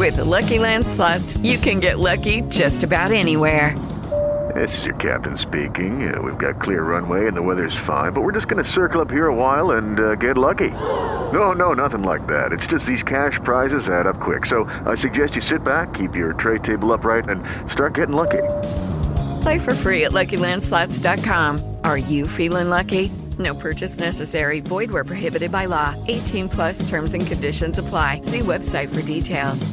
With the Lucky Land Slots, you can get lucky just about anywhere. This is your captain speaking. We've got clear runway and the weather's fine, but we're just going to circle up here a while and get lucky. No, nothing like that. It's just these cash prizes add up quick. So I suggest you sit back, keep your tray table upright, and start getting lucky. Play for free at LuckyLandSlots.com. Are you feeling lucky? No purchase necessary. Void where prohibited by law. 18 plus terms and conditions apply. See website for details.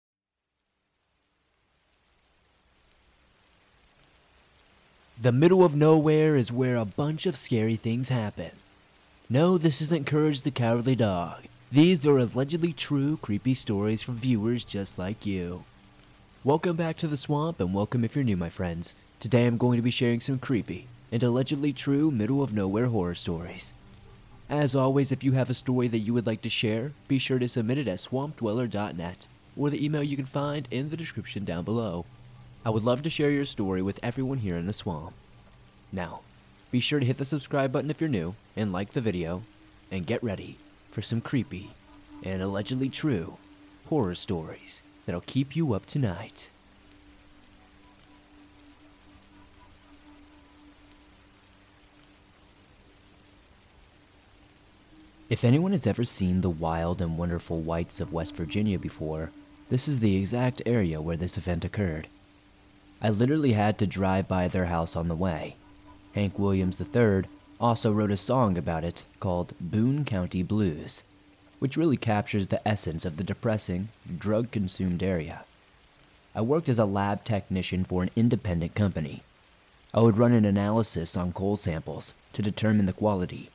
The middle of nowhere is where a bunch of scary things happen. No, this isn't Courage the Cowardly Dog. These are allegedly true, creepy stories from viewers just like you. Welcome back to the swamp, and welcome if you're new, my friends. Today I'm going to be sharing some creepy and allegedly true middle of nowhere horror stories. As always, if you have a story that you would like to share, be sure to submit it at swampdweller.net or the email you can find in the description down below. I would love to share your story with everyone here in the swamp. Now, be sure to hit the subscribe button if you're new, and like the video, and get ready for some creepy and allegedly true horror stories that'll keep you up tonight. If anyone has ever seen the wild and wonderful whites of West Virginia before, this is the exact area where this event occurred. I literally had to drive by their house on the way. Hank Williams III also wrote a song about it called Boone County Blues, which really captures the essence of the depressing, drug-consumed area. I worked as a lab technician for an independent company. I would run an analysis on coal samples to determine the quality.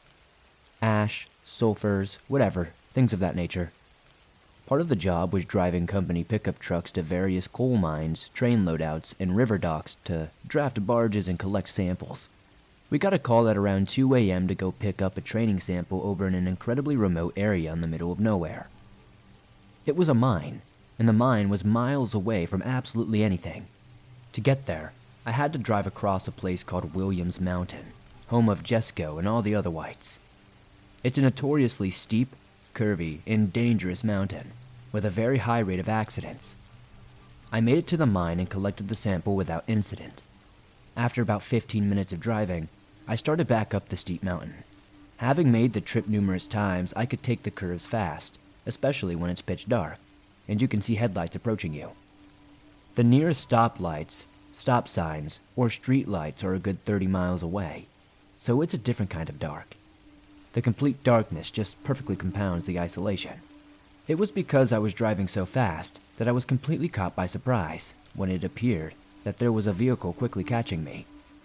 Ash, sulfurs, whatever, things of that nature. Part of the job was driving company pickup trucks to various coal mines, train loadouts, and river docks to draft barges and collect samples. We got a call at around 2 a.m. to go pick up a training sample over in an incredibly remote area in the middle of nowhere. It was a mine, and the mine was miles away from absolutely anything. To get there, I had to drive across a place called Williams Mountain, home of Jesco and all the other whites. It's a notoriously steep, curvy, and dangerous mountain, with a very high rate of accidents. I made it to the mine and collected the sample without incident. After about 15 minutes of driving, I started back up the steep mountain. Having made the trip numerous times, I could take the curves fast, especially when it's pitch dark, and you can see headlights approaching you. The nearest stoplights, stop signs, or street lights are a good 30 miles away, so it's a different kind of dark. The complete darkness just perfectly compounds the isolation. It was because I was driving so fast that I was completely caught by surprise when it appeared that there was a vehicle quickly catching me.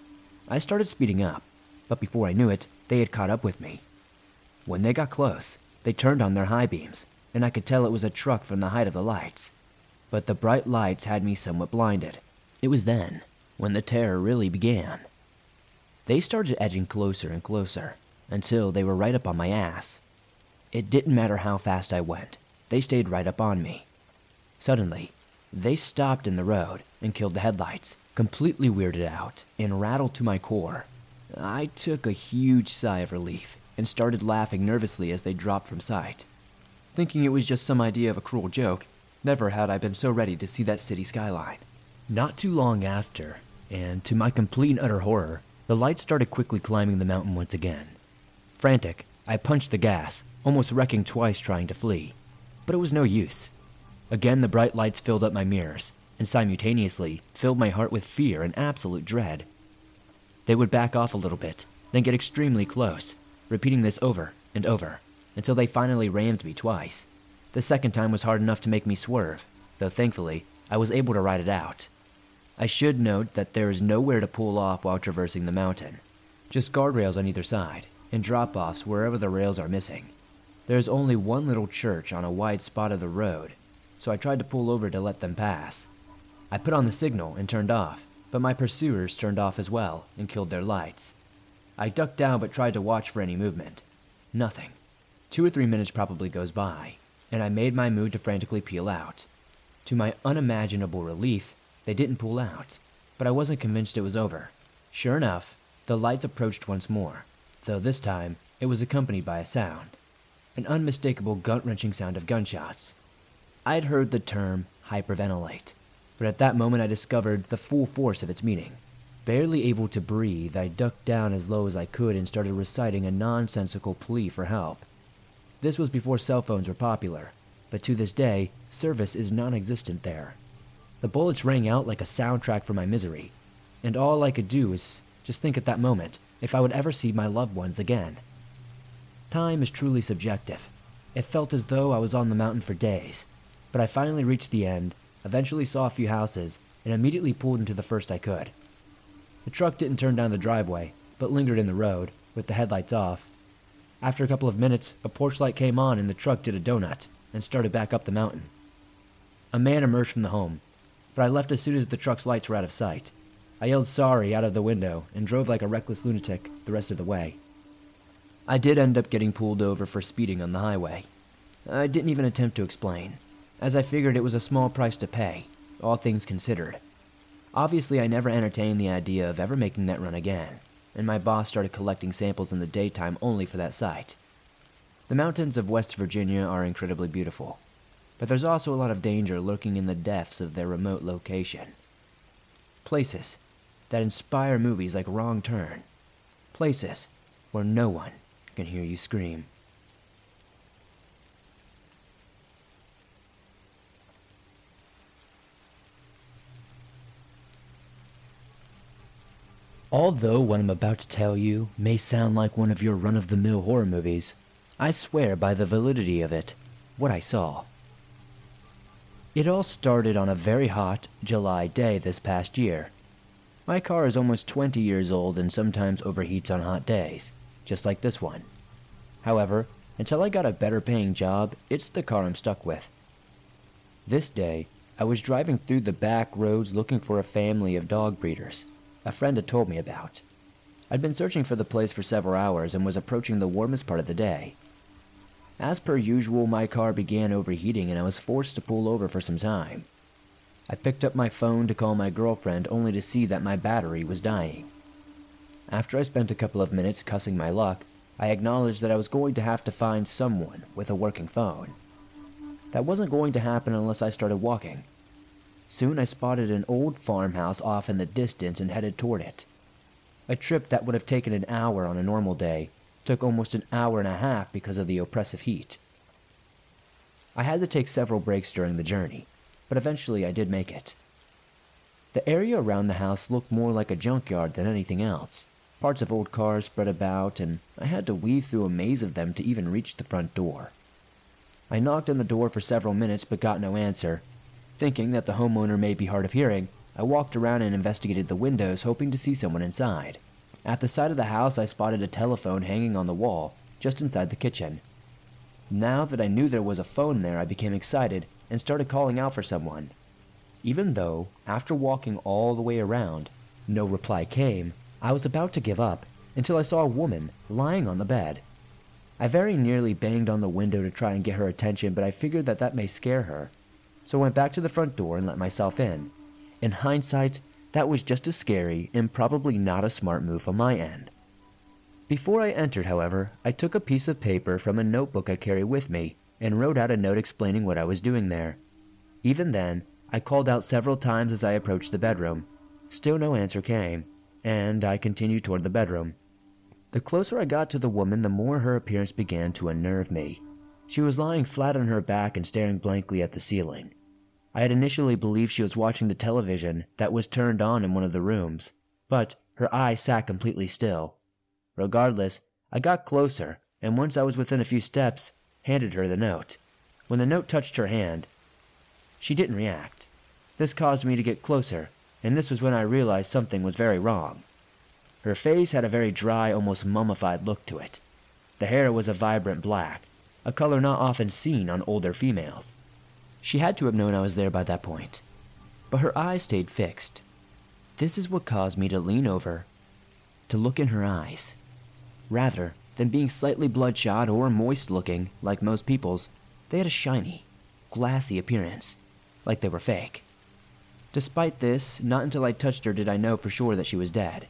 I started speeding up, but before I knew it, they had caught up with me. When they got close, they turned on their high beams, and I could tell it was a truck from the height of the lights. But the bright lights had me somewhat blinded. It was then when the terror really began. They started edging closer and closer, until they were right up on my ass. It didn't matter how fast I went, they stayed right up on me. Suddenly, they stopped in the road and killed the headlights, completely weirded out and rattled to my core. I took a huge sigh of relief and started laughing nervously as they dropped from sight. Thinking it was just some idea of a cruel joke, never had I been so ready to see that city skyline. Not too long after, and to my complete and utter horror, the lights started quickly climbing the mountain once again. Frantic, I punched the gas, almost wrecking twice trying to flee. But it was no use. Again, the bright lights filled up my mirrors, and simultaneously filled my heart with fear and absolute dread. They would back off a little bit, then get extremely close, repeating this over and over, until they finally rammed me twice. The second time was hard enough to make me swerve, though thankfully, I was able to ride it out. I should note that there is nowhere to pull off while traversing the mountain. Just guardrails on either side, and drop-offs wherever the rails are missing. There is only one little church on a wide spot of the road, so I tried to pull over to let them pass. I put on the signal and turned off, but my pursuers turned off as well and killed their lights. I ducked down but tried to watch for any movement. Nothing. 2 or 3 minutes probably goes by, and I made my move to frantically peel out. To my unimaginable relief, they didn't pull out, but I wasn't convinced it was over. Sure enough, the lights approached once more, though this time it was accompanied by a sound, an unmistakable gut-wrenching sound of gunshots. I'd heard the term hyperventilate, but at that moment I discovered the full force of its meaning. Barely able to breathe, I ducked down as low as I could and started reciting a nonsensical plea for help. This was before cell phones were popular, but to this day, service is non-existent there. The bullets rang out like a soundtrack for my misery, and all I could do was just think at that moment if I would ever see my loved ones again. Time is truly subjective. It felt as though I was on the mountain for days, but I finally reached the end, eventually saw a few houses, and immediately pulled into the first I could. The truck didn't turn down the driveway, but lingered in the road, with the headlights off. After a couple of minutes, a porch light came on and the truck did a donut, and started back up the mountain. A man emerged from the home, but I left as soon as the truck's lights were out of sight. I yelled sorry out of the window and drove like a reckless lunatic the rest of the way. I did end up getting pulled over for speeding on the highway. I didn't even attempt to explain, as I figured it was a small price to pay, all things considered. Obviously, I never entertained the idea of ever making that run again, and my boss started collecting samples in the daytime only for that site. The mountains of West Virginia are incredibly beautiful, but there's also a lot of danger lurking in the depths of their remote location. Places that inspire movies like Wrong Turn. Places where no one can hear you scream. Although what I'm about to tell you may sound like one of your run-of-the-mill horror movies, I swear by the validity of it, what I saw. It all started on a very hot July day this past year. My car is almost 20 years old and sometimes overheats on hot days, just like this one. However, until I got a better paying job, it's the car I'm stuck with. This day, I was driving through the back roads looking for a family of dog breeders a friend had told me about. I'd been searching for the place for several hours and was approaching the warmest part of the day. As per usual, my car began overheating and I was forced to pull over for some time. I picked up my phone to call my girlfriend only to see that my battery was dying. After I spent a couple of minutes cussing my luck, I acknowledged that I was going to have to find someone with a working phone. That wasn't going to happen unless I started walking. Soon I spotted an old farmhouse off in the distance and headed toward it. A trip that would have taken an hour on a normal day took almost an hour and a half because of the oppressive heat. I had to take several breaks during the journey, but eventually I did make it. The area around the house looked more like a junkyard than anything else. Parts of old cars spread about, and I had to weave through a maze of them to even reach the front door. I knocked on the door for several minutes but got no answer. Thinking that the homeowner may be hard of hearing, I walked around and investigated the windows, hoping to see someone inside. At the side of the house, I spotted a telephone hanging on the wall, just inside the kitchen. Now that I knew there was a phone there, I became excited and started calling out for someone. Even though, after walking all the way around, no reply came, I was about to give up until I saw a woman lying on the bed. I very nearly banged on the window to try and get her attention, but I figured that may scare her. So I went back to the front door and let myself in. In hindsight, that was just as scary and probably not a smart move on my end. Before I entered, however, I took a piece of paper from a notebook I carry with me and wrote out a note explaining what I was doing there. Even then, I called out several times as I approached the bedroom. Still no answer came, and I continued toward the bedroom. The closer I got to the woman, the more her appearance began to unnerve me. She was lying flat on her back and staring blankly at the ceiling. I had initially believed she was watching the television that was turned on in one of the rooms, but her eyes sat completely still. Regardless, I got closer, and once I was within a few steps, handed her the note. When the note touched her hand, she didn't react. This caused me to get closer, and this was when I realized something was very wrong. Her face had a very dry, almost mummified look to it. The hair was a vibrant black, a color not often seen on older females. She had to have known I was there by that point, but her eyes stayed fixed. This is what caused me to lean over, to look in her eyes. Rather than being slightly bloodshot or moist-looking, like most people's, they had a shiny, glassy appearance, like they were fake. Despite this, not until I touched her did I know for sure that she was dead.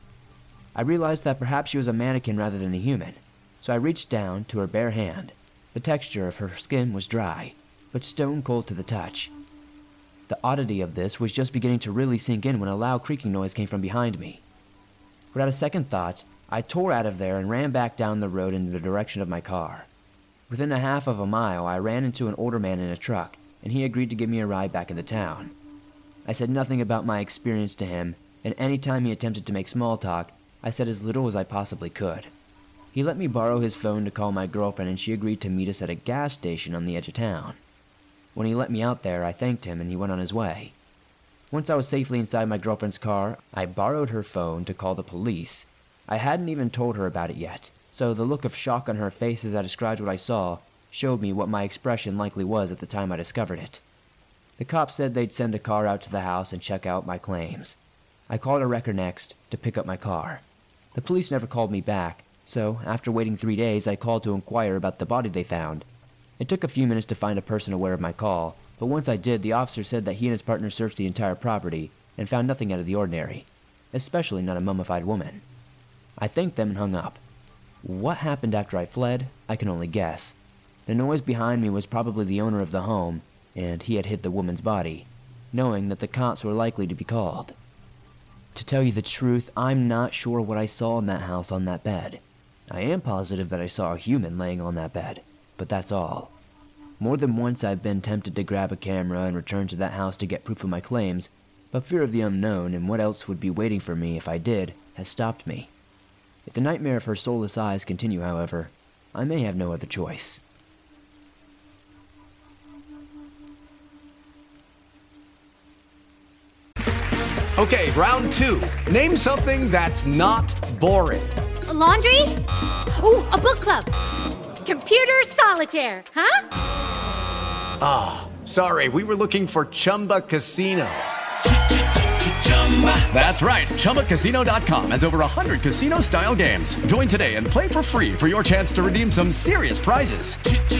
I realized that perhaps she was a mannequin rather than a human, so I reached down to her bare hand. The texture of her skin was dry, but stone cold to the touch. The oddity of this was just beginning to really sink in when a loud creaking noise came from behind me. Without a second thought, I tore out of there and ran back down the road in the direction of my car. Within a half of a mile, I ran into an older man in a truck, and he agreed to give me a ride back into town. I said nothing about my experience to him, and any time he attempted to make small talk, I said as little as I possibly could. He let me borrow his phone to call my girlfriend, and she agreed to meet us at a gas station on the edge of town. When he let me out there, I thanked him and he went on his way. Once I was safely inside my girlfriend's car, I borrowed her phone to call the police. I hadn't even told her about it yet, so the look of shock on her face as I described what I saw showed me what my expression likely was at the time I discovered it. The cops said they'd send a car out to the house and check out my claims. I called a wrecker next to pick up my car. The police never called me back, so after waiting 3 days, I called to inquire about the body they found. It took a few minutes to find a person aware of my call, but once I did, the officer said that he and his partner searched the entire property and found nothing out of the ordinary, especially not a mummified woman. I thanked them and hung up. What happened after I fled, I can only guess. The noise behind me was probably the owner of the home, and he had hid the woman's body, knowing that the cops were likely to be called. To tell you the truth, I'm not sure what I saw in that house on that bed. I am positive that I saw a human laying on that bed, but that's all. More than once I've been tempted to grab a camera and return to that house to get proof of my claims, but fear of the unknown and what else would be waiting for me if I did has stopped me. If the nightmare of her soulless eyes continue, however, I may have no other choice. Okay, round 2. Name something that's not boring. A laundry? Ooh, a book club. Computer solitaire, huh? Sorry, we were looking for Chumba Casino. That's right, ChumbaCasino.com has over 100 casino-style games. Join today and play for free for your chance to redeem some serious prizes.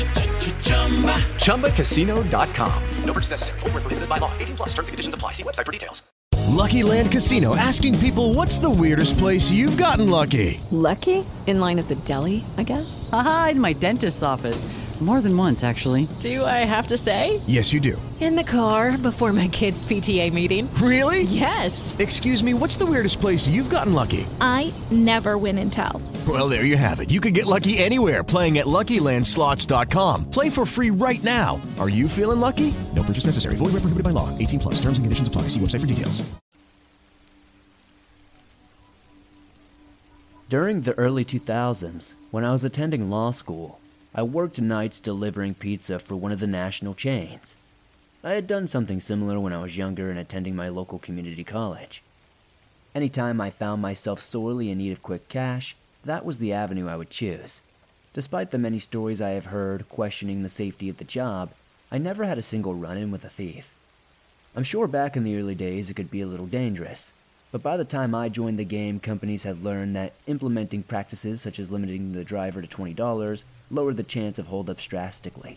ChumbaCasino.com. No purchase necessary. Void where prohibited by law. 18+ terms and conditions apply. See website for details. Lucky Land Casino, asking people, what's the weirdest place you've gotten lucky? Lucky? In line at the deli, I guess? Aha, in my dentist's office. More than once, actually. Do I have to say? Yes, you do. In the car before my kids' PTA meeting. Really? Yes. Excuse me, what's the weirdest place you've gotten lucky? I never win and tell. Well, there you have it. You can get lucky anywhere, playing at LuckyLandSlots.com. Play for free right now. Are you feeling lucky? No purchase necessary. Void where prohibited by law. 18+. Terms and conditions apply. See website for details. During the early 2000s, when I was attending law school, I worked nights delivering pizza for one of the national chains. I had done something similar when I was younger and attending my local community college. Anytime I found myself sorely in need of quick cash, that was the avenue I would choose. Despite the many stories I have heard questioning the safety of the job, I never had a single run-in with a thief. I'm sure back in the early days it could be a little dangerous, but by the time I joined the game, companies had learned that implementing practices such as limiting the driver to $20 lowered the chance of holdups drastically.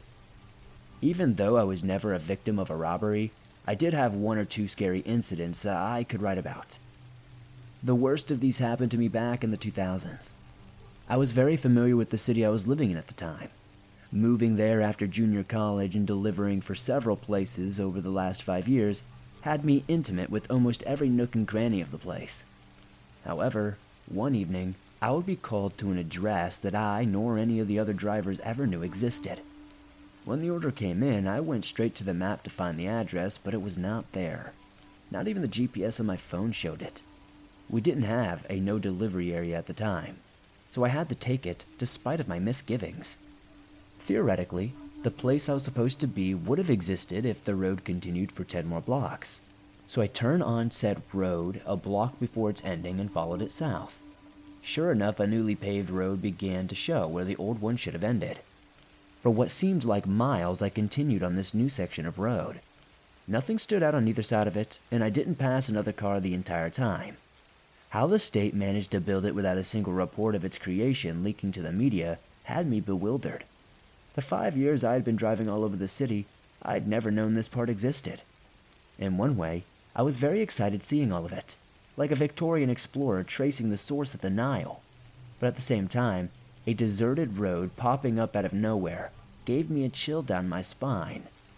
Even though I was never a victim of a robbery, I did have 1 or 2 scary incidents that I could write about. The worst of these happened to me back in the 2000s. I was very familiar with the city I was living in at the time. Moving there after junior college and delivering for several places over the last 5 years had me intimate with almost every nook and cranny of the place. However, one evening, I would be called to an address that I nor any of the other drivers ever knew existed. When the order came in, I went straight to the map to find the address, but it was not there. Not even the GPS on my phone showed it. We didn't have a no delivery area at the time, so I had to take it despite of my misgivings. Theoretically, the place I was supposed to be would have existed if the road continued for 10 more blocks. So I turned on said road a block before its ending and followed it south. Sure enough, a newly paved road began to show where the old one should have ended. For what seemed like miles, I continued on this new section of road. Nothing stood out on either side of it, and I didn't pass another car the entire time. How the state managed to build it without a single report of its creation leaking to the media had me bewildered. The 5 years I had been driving all over the city, I had never known this part existed. In one way, I was very excited seeing all of it, like a Victorian explorer tracing the source of the Nile. But at the same time, a deserted road popping up out of nowhere gave me a chill down my spine.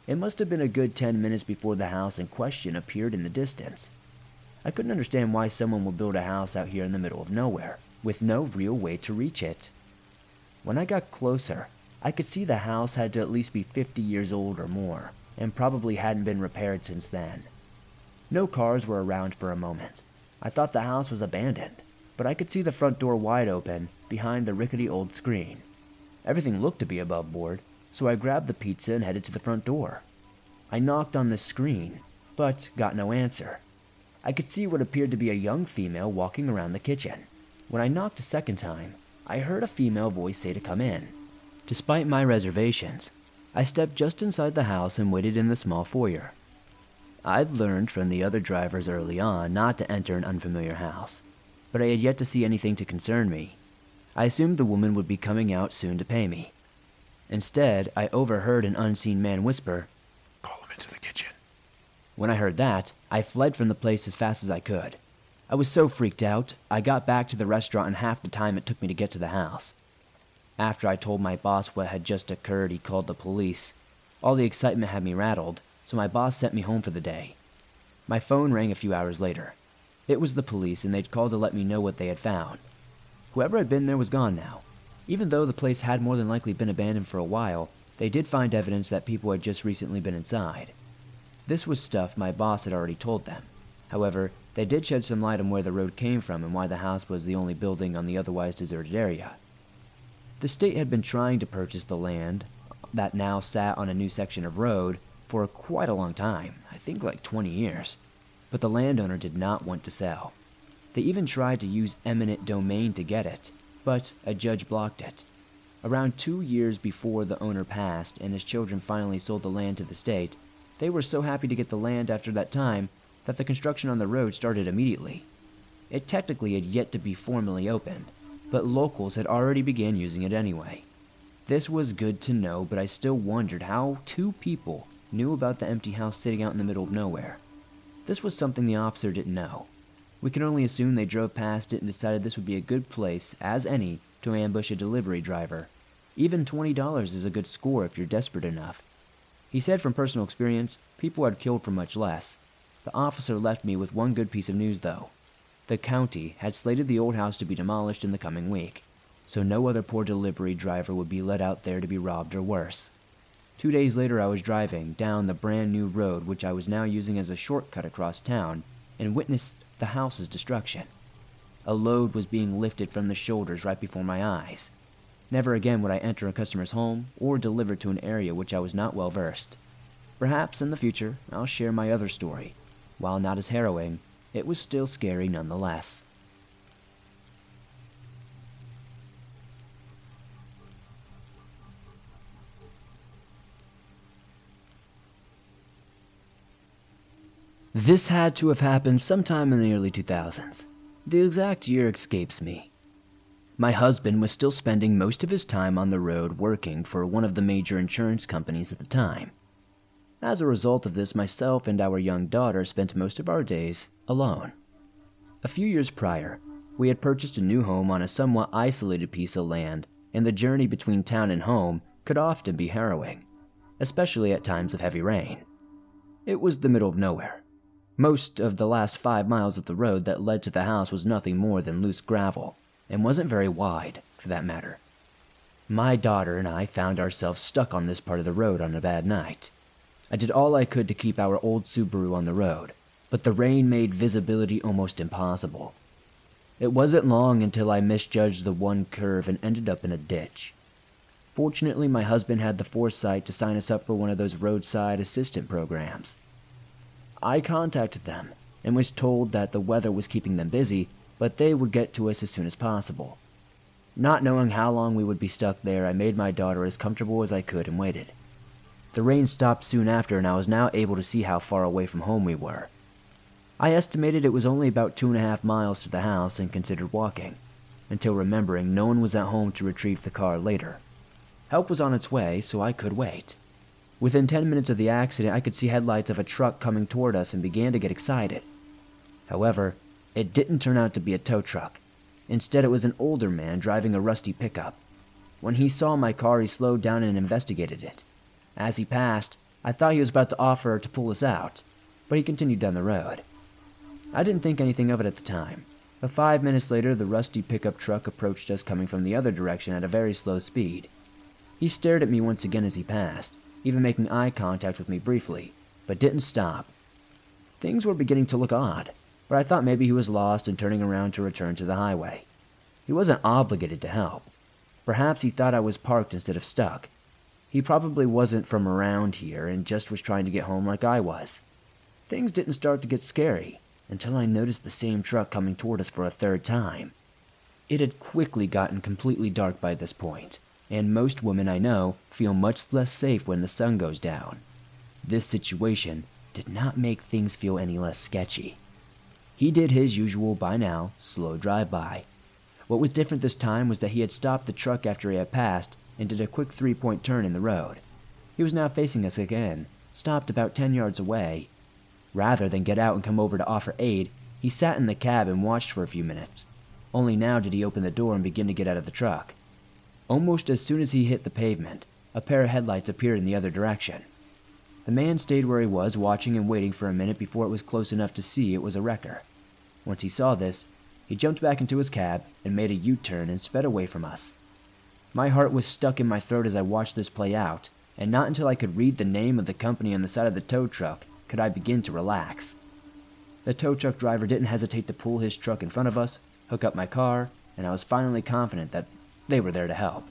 It must have been a good 10 minutes before the house in question appeared in the distance. I couldn't understand why someone would build a house out here in the middle of nowhere, with no real way to reach it. When I got closer, I could see the house had to at least be 50 years old or more, and probably hadn't been repaired since then. No cars were around for a moment. I thought the house was abandoned, but I could see the front door wide open behind the rickety old screen. Everything looked to be above board, so I grabbed the pizza and headed to the front door. I knocked on the screen, but got no answer. I could see what appeared to be a young female walking around the kitchen. When I knocked a second time, I heard a female voice say to come in. Despite my reservations, I stepped just inside the house and waited in the small foyer. I'd learned from the other drivers early on not to enter an unfamiliar house, but I had yet to see anything to concern me. I assumed the woman would be coming out soon to pay me. Instead, I overheard an unseen man whisper, "Call him into the kitchen." When I heard that, I fled from the place as fast as I could. I was so freaked out, I got back to the restaurant in half the time it took me to get to the house. After I told my boss what had just occurred, he called the police. All the excitement had me rattled, so my boss sent me home for the day. My phone rang a few hours later. It was the police, and they'd called to let me know what they had found. Whoever had been there was gone now. Even though the place had more than likely been abandoned for a while, they did find evidence that people had just recently been inside. This was stuff my boss had already told them. However, they did shed some light on where the road came from and why the house was the only building on the otherwise deserted area. The state had been trying to purchase the land that now sat on a new section of road for quite a long time, I think like 20 years, but the landowner did not want to sell. They even tried to use eminent domain to get it, but a judge blocked it. Around 2 years before the owner passed and his children finally sold the land to the state, they were so happy to get the land after that time that the construction on the road started immediately. It technically had yet to be formally opened, but locals had already begun using it anyway. This was good to know, but I still wondered how 2 people knew about the empty house sitting out in the middle of nowhere. This was something the officer didn't know. We can only assume they drove past it and decided this would be a good place, as any, to ambush a delivery driver. Even $20 is a good score if you're desperate enough. He said from personal experience, people had killed for much less. The officer left me with one good piece of news though. The county had slated the old house to be demolished in the coming week, so no other poor delivery driver would be let out there to be robbed or worse. 2 days later I was driving down the brand new road which I was now using as a shortcut across town and witnessed the house's destruction. A load was being lifted from the shoulders right before my eyes. Never again would I enter a customer's home or deliver to an area which I was not well versed. Perhaps in the future I'll share my other story. While not as harrowing, it was still scary nonetheless. This had to have happened sometime in the early 2000s. The exact year escapes me. My husband was still spending most of his time on the road working for one of the major insurance companies at the time. As a result of this, myself and our young daughter spent most of our days alone. A few years prior, we had purchased a new home on a somewhat isolated piece of land, and the journey between town and home could often be harrowing, especially at times of heavy rain. It was the middle of nowhere. Most of the last 5 miles of the road that led to the house was nothing more than loose gravel, and wasn't very wide, for that matter. My daughter and I found ourselves stuck on this part of the road on a bad night. I did all I could to keep our old Subaru on the road, but the rain made visibility almost impossible. It wasn't long until I misjudged the one curve and ended up in a ditch. Fortunately, my husband had the foresight to sign us up for one of those roadside assistant programs. I contacted them and was told that the weather was keeping them busy, but they would get to us as soon as possible. Not knowing how long we would be stuck there, I made my daughter as comfortable as I could and waited. The rain stopped soon after, and I was now able to see how far away from home we were. I estimated it was only about 2.5 miles to the house and considered walking, until remembering no one was at home to retrieve the car later. Help was on its way, so I could wait. Within 10 minutes of the accident, I could see headlights of a truck coming toward us and began to get excited. However, it didn't turn out to be a tow truck. Instead, it was an older man driving a rusty pickup. When he saw my car, he slowed down and investigated it. As he passed, I thought he was about to offer to pull us out, but he continued down the road. I didn't think anything of it at the time, but 5 minutes later the rusty pickup truck approached us coming from the other direction at a very slow speed. He stared at me once again as he passed, even making eye contact with me briefly, but didn't stop. Things were beginning to look odd, but I thought maybe he was lost and turning around to return to the highway. He wasn't obligated to help. Perhaps he thought I was parked instead of stuck. He probably wasn't from around here and just was trying to get home like I was. Things didn't start to get scary until I noticed the same truck coming toward us for a third time. It had quickly gotten completely dark by this point, and most women I know feel much less safe when the sun goes down. This situation did not make things feel any less sketchy. He did his usual, by now, slow drive-by. What was different this time was that he had stopped the truck after he had passed and did a quick 3-point turn in the road. He was now facing us again, stopped about 10 yards away. Rather than get out and come over to offer aid, he sat in the cab and watched for a few minutes. Only now did he open the door and begin to get out of the truck. Almost as soon as he hit the pavement, a pair of headlights appeared in the other direction. The man stayed where he was, watching and waiting for a minute before it was close enough to see it was a wrecker. Once he saw this, he jumped back into his cab and made a U-turn and sped away from us. My heart was stuck in my throat as I watched this play out, and not until I could read the name of the company on the side of the tow truck could I begin to relax. The tow truck driver didn't hesitate to pull his truck in front of us, hook up my car, and I was finally confident that they were there to help.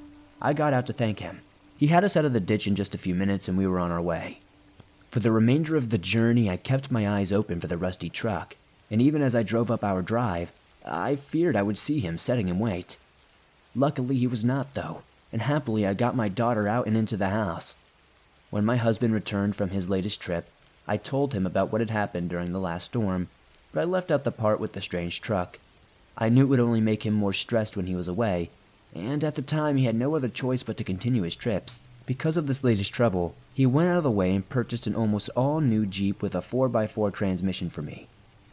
I got out to thank him. He had us out of the ditch in just a few minutes and we were on our way. For the remainder of the journey, I kept my eyes open for the rusty truck, and even as I drove up our drive, I feared I would see him setting in wait. Luckily, he was not, though, and happily I got my daughter out and into the house. When my husband returned from his latest trip, I told him about what had happened during the last storm, but I left out the part with the strange truck. I knew it would only make him more stressed when he was away, and at the time he had no other choice but to continue his trips. Because of this latest trouble, he went out of the way and purchased an almost all-new Jeep with a 4x4 transmission for me.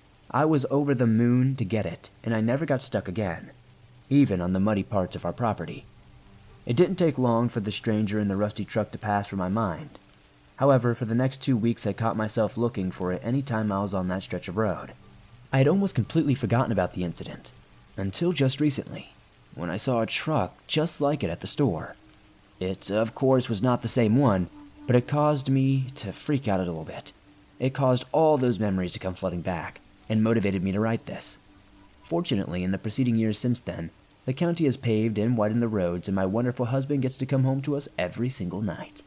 I was over the moon to get it, and I never got stuck again, even on the muddy parts of our property. It didn't take long for the stranger in the rusty truck to pass from my mind. However, for the next 2 weeks I caught myself looking for it any time I was on that stretch of road. I had almost completely forgotten about the incident, until just recently, when I saw a truck just like it at the store. It, of course, was not the same one, but it caused me to freak out a little bit. It caused all those memories to come flooding back, and motivated me to write this. Fortunately, in the preceding years since then, the county has paved and widened the roads, and my wonderful husband gets to come home to us every single night.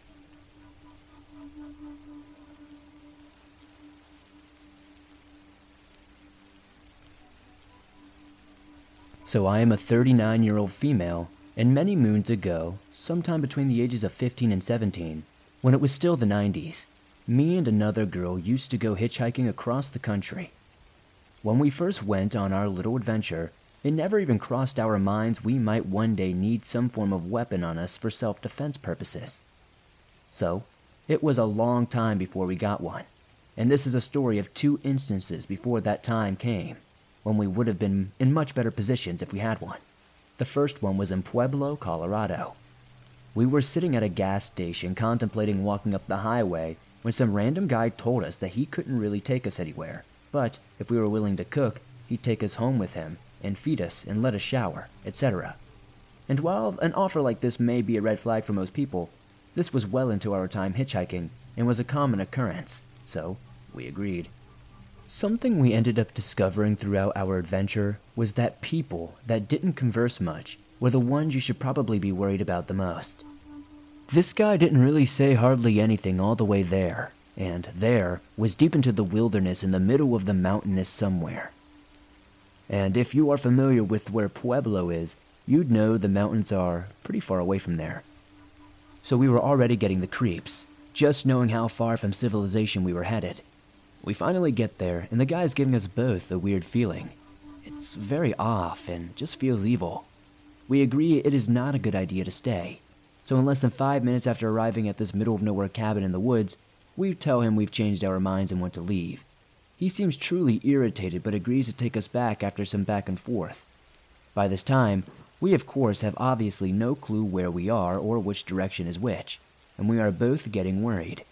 So I am a 39-year-old female, and many moons ago, sometime between the ages of 15 and 17, when it was still the 90s, me and another girl used to go hitchhiking across the country. When we first went on our little adventure, it never even crossed our minds we might one day need some form of weapon on us for self-defense purposes. So, it was a long time before we got one, and this is a story of 2 instances before that time came, when we would have been in much better positions if we had one. The first one was in Pueblo, Colorado. We were sitting at a gas station contemplating walking up the highway when some random guy told us that he couldn't really take us anywhere, but if we were willing to cook, he'd take us home with him and feed us and let us shower, etc. And while an offer like this may be a red flag for most people, this was well into our time hitchhiking and was a common occurrence, so we agreed. Something we ended up discovering throughout our adventure was that people that didn't converse much were the ones you should probably be worried about the most. This guy didn't really say hardly anything all the way there, and there was deep into the wilderness in the middle of the mountainous somewhere. And if you are familiar with where Pueblo is, you'd know the mountains are pretty far away from there. So we were already getting the creeps, just knowing how far from civilization we were headed. We finally get there, and the guy's giving us both a weird feeling. It's very off and just feels evil. We agree it is not a good idea to stay, so in less than 5 minutes after arriving at this middle-of-nowhere cabin in the woods, we tell him we've changed our minds and want to leave. He seems truly irritated but agrees to take us back after some back and forth. By this time, we of course have obviously no clue where we are or which direction is which, and we are both getting worried.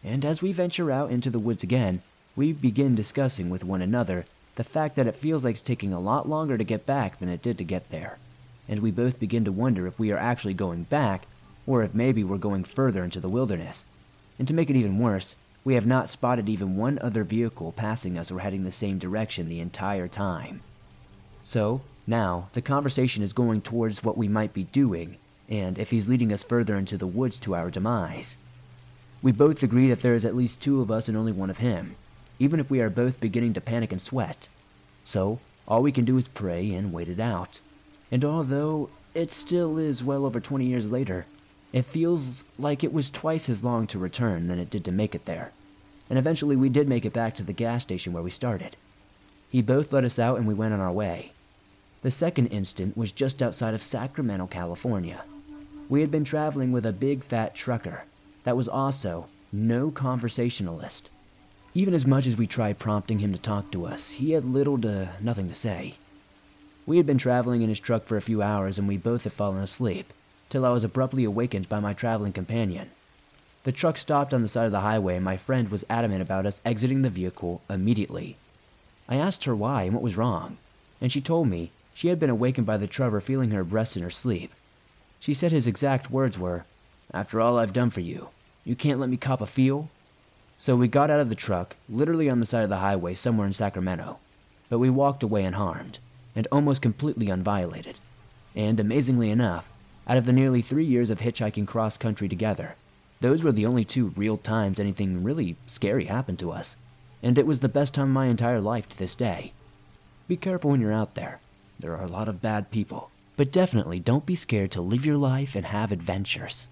And as we venture out into the woods again, we begin discussing with one another the fact that it feels like it's taking a lot longer to get back than it did to get there. And we both begin to wonder if we are actually going back, or if maybe we're going further into the wilderness. And to make it even worse, we have not spotted even one other vehicle passing us or heading the same direction the entire time. So, now, the conversation is going towards what we might be doing, and if he's leading us further into the woods to our demise. We both agree that there is at least 2 of us and only 1 of him, even if we are both beginning to panic and sweat. So, all we can do is pray and wait it out. And although it still is well over 20 years later, it feels like it was twice as long to return than it did to make it there. And eventually we did make it back to the gas station where we started. He both let us out and we went on our way. The second instant was just outside of Sacramento, California. We had been traveling with a big fat trucker that was also no conversationalist. Even as much as we tried prompting him to talk to us, he had little to nothing to say. We had been traveling in his truck for a few hours and we both had fallen asleep, till I was abruptly awakened by my traveling companion. The truck stopped on the side of the highway and my friend was adamant about us exiting the vehicle immediately. I asked her why and what was wrong, and she told me she had been awakened by the trucker feeling her breast in her sleep. She said his exact words were, "After all I've done for you, you can't let me cop a feel?" So we got out of the truck, literally on the side of the highway somewhere in Sacramento, but we walked away unharmed, and almost completely unviolated. And amazingly enough, out of the nearly 3 years of hitchhiking cross-country together, those were the only 2 real times anything really scary happened to us, and it was the best time of my entire life to this day. Be careful when you're out there. There are a lot of bad people, but definitely don't be scared to live your life and have adventures.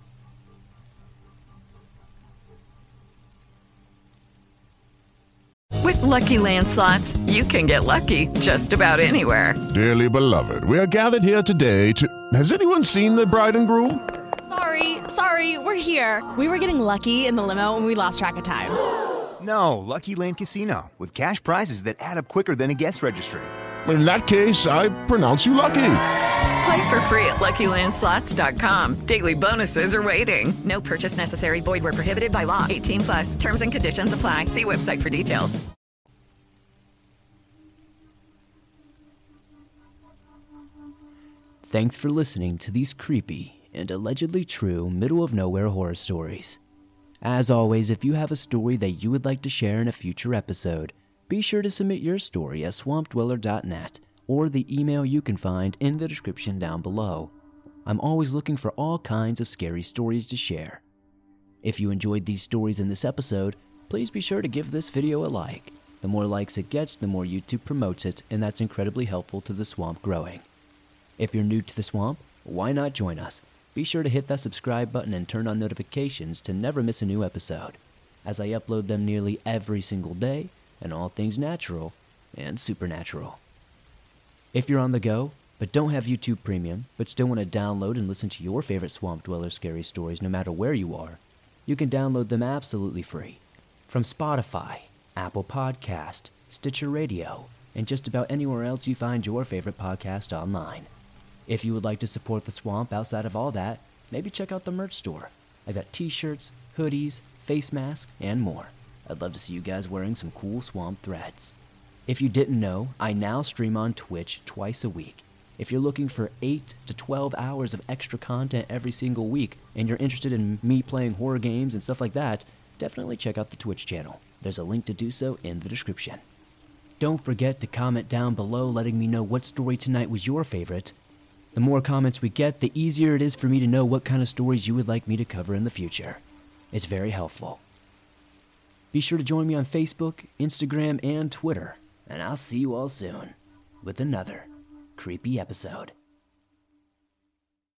With Lucky Land Slots, you can get lucky just about anywhere. Dearly beloved, we are gathered here today to... Has anyone seen the bride and groom? Sorry, we're here. We were getting lucky in the limo and we lost track of time. No, Lucky Land Casino, with cash prizes that add up quicker than a guest registry. In that case, I pronounce you lucky. Play for free at LuckyLandSlots.com. Daily bonuses are waiting. No purchase necessary. Void where prohibited by law. 18+. Terms and conditions apply. See website for details. Thanks for listening to these creepy and allegedly true middle-of-nowhere horror stories. As always, if you have a story that you would like to share in a future episode, be sure to submit your story at swampdweller.net or the email you can find in the description down below. I'm always looking for all kinds of scary stories to share. If you enjoyed these stories in this episode, please be sure to give this video a like. The more likes it gets, the more YouTube promotes it, and that's incredibly helpful to the swamp growing. If you're new to the swamp, why not join us? Be sure to hit that subscribe button and turn on notifications to never miss a new episode, as I upload them nearly every single day, and all things natural and supernatural. If you're on the go, but don't have YouTube Premium, but still want to download and listen to your favorite Swamp Dweller scary stories no matter where you are, you can download them absolutely free from Spotify, Apple Podcast, Stitcher Radio, and just about anywhere else you find your favorite podcast online. If you would like to support the swamp outside of all that, maybe check out the merch store. I've got t-shirts, hoodies, face masks, and more. I'd love to see you guys wearing some cool swamp threads. If you didn't know, I now stream on Twitch twice a week. If you're looking for 8 to 12 hours of extra content every single week, and you're interested in me playing horror games and stuff like that, definitely check out the Twitch channel. There's a link to do so in the description. Don't forget to comment down below letting me know what story tonight was your favorite. The more comments we get, the easier it is for me to know what kind of stories you would like me to cover in the future. It's very helpful. Be sure to join me on Facebook, Instagram, and Twitter, and I'll see you all soon with another creepy episode.